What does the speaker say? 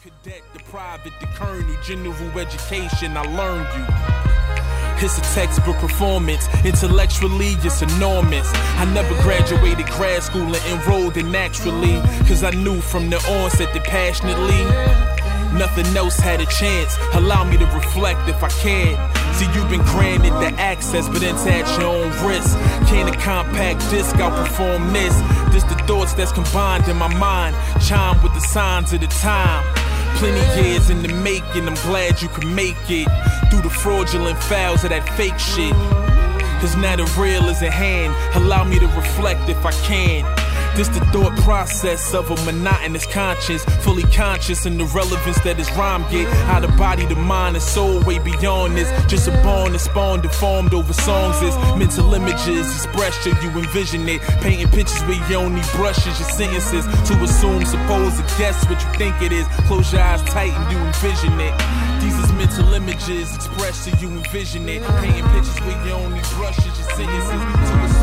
Cadet, the private, the colonel, general education, I learned you. It's a textbook performance, intellectually it's enormous. I never graduated grad school and enrolled in naturally, cause I knew from the onset that passionately nothing else had a chance. Allow me to reflect if I can. See, you've been granted the access, but it's at your own risk. Can a compact disc outperform this? This the thoughts that's combined in my mind, chime with the signs of the time. Plenty years in the making, I'm glad you could make it through the fraudulent fouls of that fake shit. Cause now the real is at hand, allow me to reflect if I can. This the thought process of a monotonous conscience, fully conscious in the relevance that his rhyme get. Out of body, the mind and soul, way beyond this. Just a bond and spawned and formed over songs is mental images expressed till you envision it. Painting pictures where you only brushes your sentences to assume, suppose, or guess what you think it is. Close your eyes tight and you envision it. These is mental images expressed till you envision it. Painting pictures where you only brushes your sentences to assume.